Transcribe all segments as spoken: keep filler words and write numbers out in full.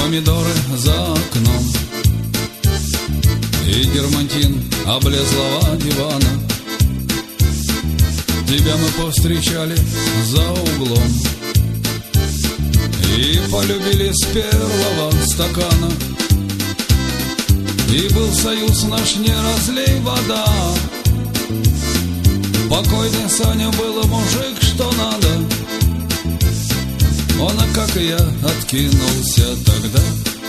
помидоры за окном, и дермантин облезлого дивана. Тебя мы повстречали за углом и полюбили с первого стакана. И был союз наш, не разлей вода. Покойный Саня был мужик, что надо. Он, а как и я, откинулся тогда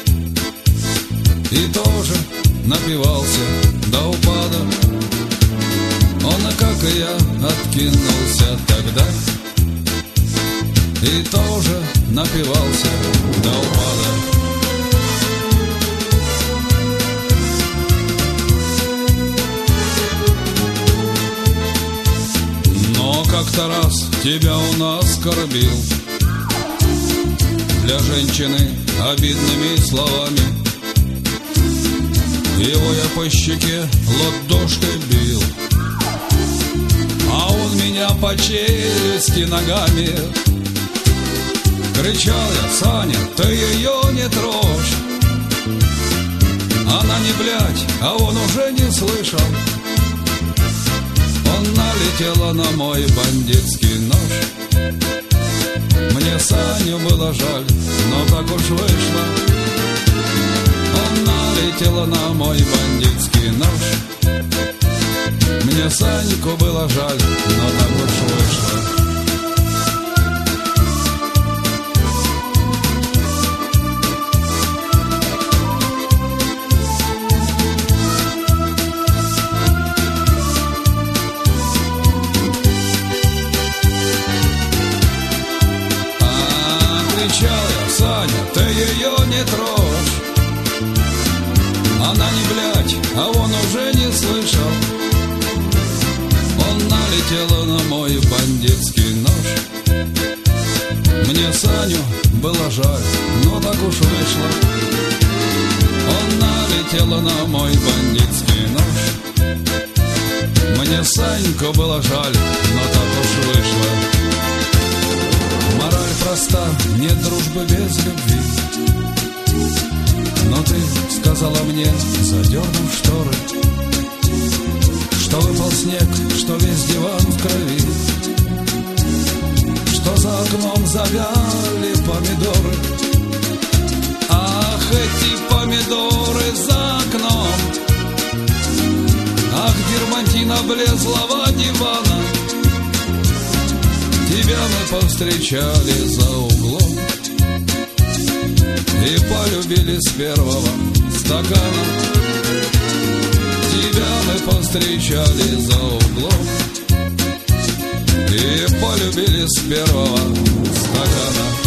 и тоже напивался до упада. Он, а как и я, откинулся тогда и тоже напивался до упада. Но как-то раз тебя он оскорбил для женщины обидными словами. Его я по щеке ладошкой бил, а он меня по челюсти ногами. Кричал я: Саня, ты ее не трожь. Она не блядь, а он уже не слышал. Он налетела на мой бандитский нож. Мне Саню было жаль, но так уж вышло. Он налетела на мой бандитский нож. Мне Саньку было жаль, но так уж вышло. Кричал я: Саня, ты ее не трожь. Она не блядь, а он уже не слышал. Он налетела на мой бандитский нож. Мне Саню было жаль, но так уж вышло. Он налетела на мой бандитский нож. Мне Саньку было жаль, но так уж вышло. Мораль проста, нет дружбы без любви. Но ты сказала мне, задернув шторы, что выпал снег, что весь диван в крови, что за окном завяли помидоры. Ах, эти помидоры за окном, ах, дермантин облезлого дивана. Тебя мы повстречали за углом и полюбили с первого стакана. Тебя мы повстречали за углом и полюбили с первого стакана.